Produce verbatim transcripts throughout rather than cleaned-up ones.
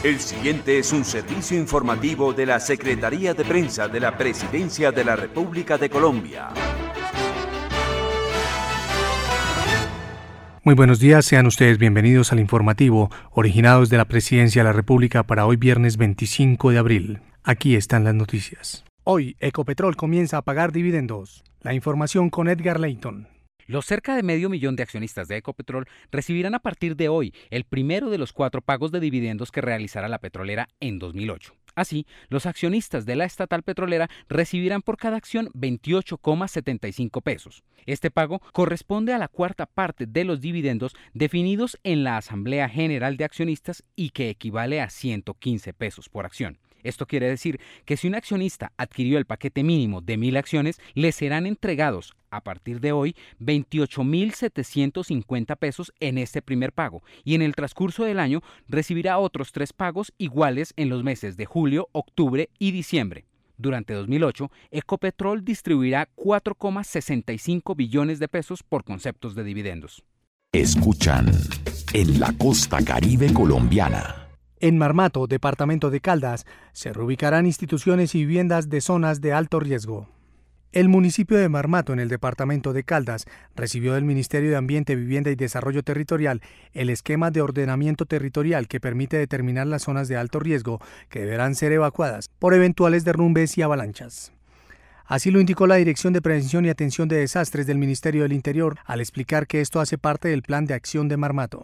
El siguiente es un servicio informativo de la Secretaría de Prensa de la Presidencia de la República de Colombia. Muy buenos días, sean ustedes bienvenidos al informativo, originados de la Presidencia de la República para hoy viernes veinticinco de abril. Aquí están las noticias. Hoy, Ecopetrol comienza a pagar dividendos. La información con Edgar Leighton. Los cerca de medio millón de accionistas de Ecopetrol recibirán a partir de hoy el primero de los cuatro pagos de dividendos que realizará la petrolera en dos mil ocho. Así, los accionistas de la estatal petrolera recibirán por cada acción veintiocho coma setenta y cinco pesos. Este pago corresponde a la cuarta parte de los dividendos definidos en la Asamblea General de Accionistas y que equivale a ciento quince pesos por acción. Esto quiere decir que si un accionista adquirió el paquete mínimo de mil acciones, le serán entregados a partir de hoy veintiocho mil setecientos cincuenta pesos en este primer pago y en el transcurso del año recibirá otros tres pagos iguales en los meses de julio, octubre y diciembre. Durante dos mil ocho, Ecopetrol distribuirá cuatro coma sesenta y cinco billones de pesos por conceptos de dividendos. Escuchan en la costa caribe colombiana. En Marmato, departamento de Caldas, se reubicarán instituciones y viviendas de zonas de alto riesgo. El municipio de Marmato, en el departamento de Caldas, recibió del Ministerio de Ambiente, Vivienda y Desarrollo Territorial el esquema de ordenamiento territorial que permite determinar las zonas de alto riesgo que deberán ser evacuadas por eventuales derrumbes y avalanchas. Así lo indicó la Dirección de Prevención y Atención de Desastres del Ministerio del Interior al explicar que esto hace parte del Plan de Acción de Marmato.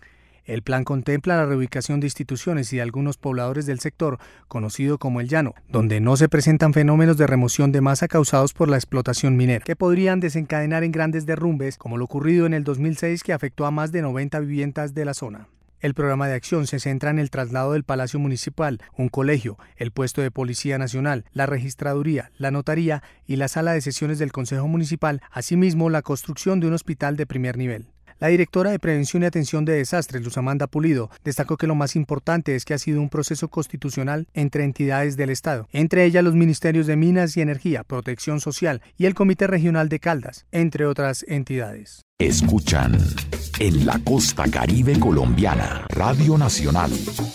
El plan contempla la reubicación de instituciones y de algunos pobladores del sector, conocido como el Llano, donde no se presentan fenómenos de remoción de masa causados por la explotación minera, que podrían desencadenar en grandes derrumbes, como lo ocurrido en el dos mil seis que afectó a más de noventa viviendas de la zona. El programa de acción se centra en el traslado del Palacio Municipal, un colegio, el puesto de Policía Nacional, la registraduría, la notaría y la sala de sesiones del Consejo Municipal, asimismo la construcción de un hospital de primer nivel. La directora de Prevención y Atención de Desastres, Luz Amanda Pulido, destacó que lo más importante es que ha sido un proceso constitucional entre entidades del Estado, entre ellas los Ministerios de Minas y Energía, Protección Social y el Comité Regional de Caldas, entre otras entidades. Escuchan en la costa caribe colombiana, Radio Nacional.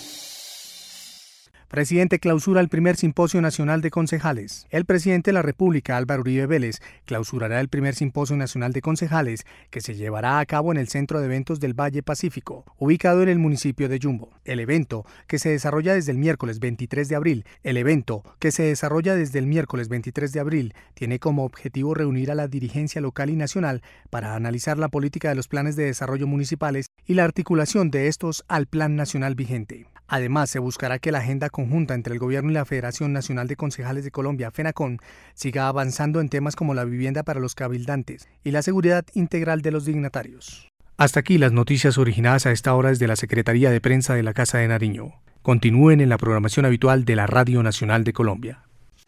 Presidente clausura el primer Simposio Nacional de Concejales. El presidente de la República, Álvaro Uribe Vélez, clausurará el primer Simposio Nacional de Concejales que se llevará a cabo en el Centro de Eventos del Valle Pacífico, ubicado en el municipio de Yumbo. El evento, que se desarrolla desde el miércoles veintitrés de abril, el evento, que se desarrolla desde el miércoles veintitrés de abril, tiene como objetivo reunir a la dirigencia local y nacional para analizar la política de los planes de desarrollo municipales y la articulación de estos al Plan Nacional vigente. Además, se buscará que la agenda conjunta entre el Gobierno y la Federación Nacional de Concejales de Colombia, FENACON, siga avanzando en temas como la vivienda para los cabildantes y la seguridad integral de los dignatarios. Hasta aquí las noticias originadas a esta hora desde la Secretaría de Prensa de la Casa de Nariño. Continúen en la programación habitual de la Radio Nacional de Colombia.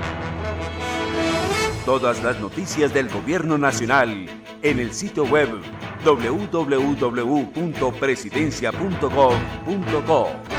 Todas las noticias del Gobierno Nacional en el sitio web doble u doble u doble u punto presidencia punto gov punto co.